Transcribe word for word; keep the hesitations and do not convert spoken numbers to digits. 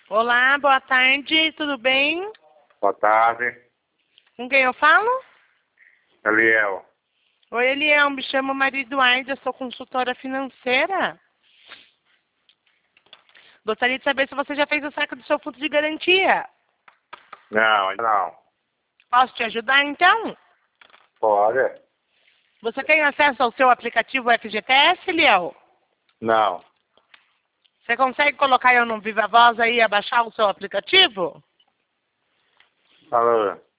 Olá, boa tarde, tudo bem? Boa tarde, Com quem eu falo? Eliel. Oi, Eliel, me chamo Maria Eduarda, sou consultora financeira. Gostaria de saber se você já fez o saque do seu fundo de garantia. Não, ainda não. Posso te ajudar, então? Pode? Você tem acesso ao seu aplicativo F G T S, Eliel? Não. Você consegue colocar eu no Viva Voz aí e abaixar o seu aplicativo? Alô?